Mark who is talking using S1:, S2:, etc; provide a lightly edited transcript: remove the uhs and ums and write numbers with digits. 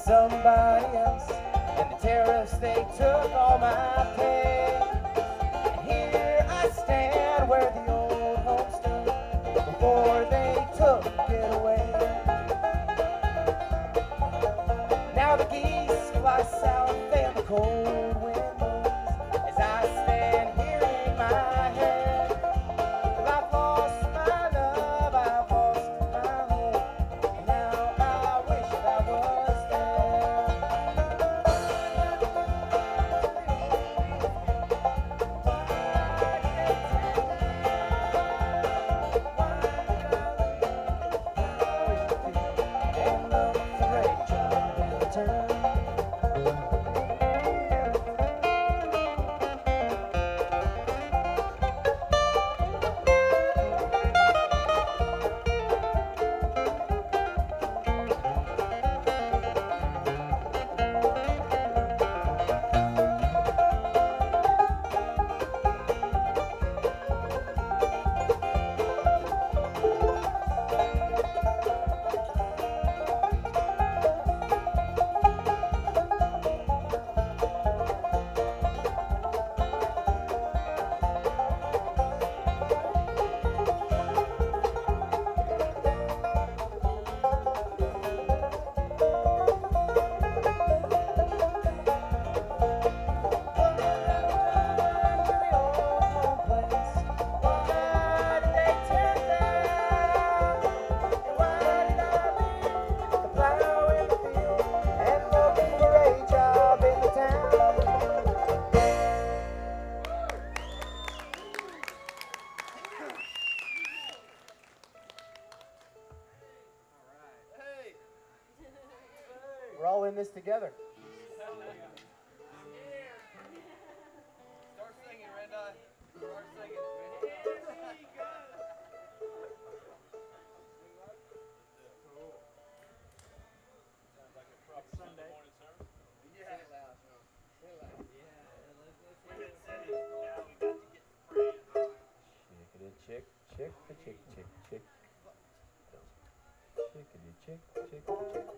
S1: somebody else. And the terrorists, they took all my pay. And here I stand where the old home stood before they took it away. Now the geese fly south and the cold wind blows as I stand here in my head. Well, I've lost my love, I've lost my home, and now I wish I was there. And look for a job in the town. We're all in this together.
S2: Start singing, Red Eye. Start singing.
S3: Sunday.
S2: Yeah.
S1: Chickadee chick, chick, the chick, chick, chick. Chickadee chick, chick, the chick.